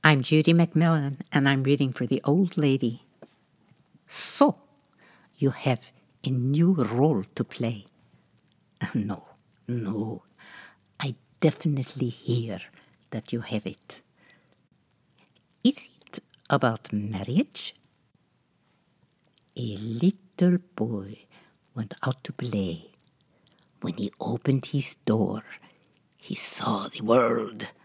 I'm Judy McMillan, and I'm reading for the old lady. So, you have a new role to play. No, I definitely hear that you have it. Is it about marriage? A little boy went out to play. When he opened his door, he saw the world